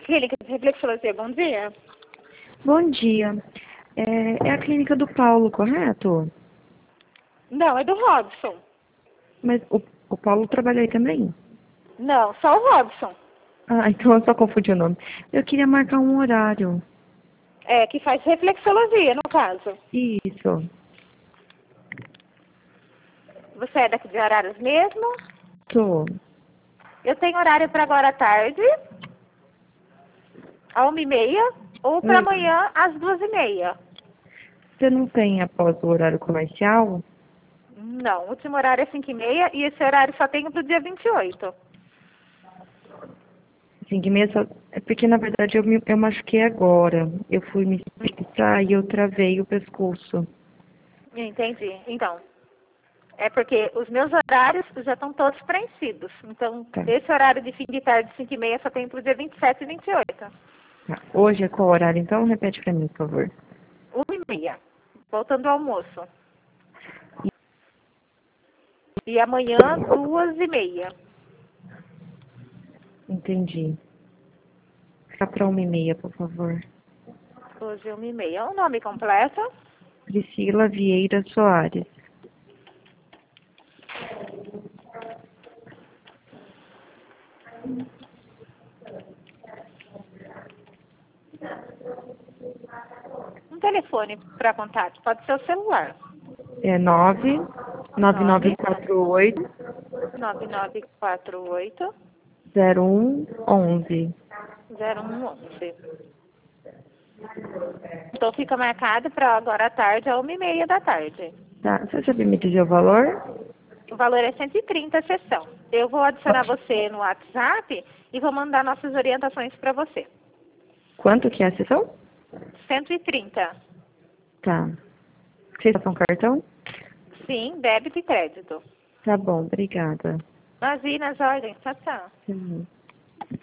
Clínica de Reflexologia, bom dia. Bom dia. É a clínica do Paulo, correto? Não, é do Robson. Mas o Paulo trabalha aí também? Não, só o Robson. Ah, então eu só confundi o nome. Eu queria marcar um horário. É, que faz reflexologia, no caso. Isso. Você é daqui de Araras mesmo? Tô. Eu tenho horário para agora à tarde, às 1h30, ou para Hum. amanhã, às 2h30. Você não tem após o horário comercial? Não, o último horário é 5h30 e esse horário só tenho para o dia 28. 5h30 só... É porque, na verdade, eu machuquei agora. Eu fui me especializar e eu travei o pescoço. Entendi. Então, é porque os meus horários já estão todos preenchidos. Então, Tá. esse horário de fim de tarde, 5h30, só tem para o dia 27 e 28. Tá. Hoje é qual horário, então? Repete pra mim, por favor. 1h30, voltando ao almoço. E amanhã, 2h30. Entendi. Fica pra 1h30, por favor. Hoje, 1h30. O nome completo? Priscila Vieira Soares. Um telefone para contato. Pode ser o celular. É 99948 9948 0111. 0111. Então fica marcado para agora à tarde, às 1h30 da tarde. Tá, você sabe me dizer o valor? O valor é 130 a sessão. Eu vou adicionar você no WhatsApp e vou mandar nossas orientações para você. Quanto que é a sessão? 130. Tá. Vocês passam cartão? Sim, débito e crédito. Tá bom, obrigada. Imagina as ordens. Tchau, tchau. Uhum.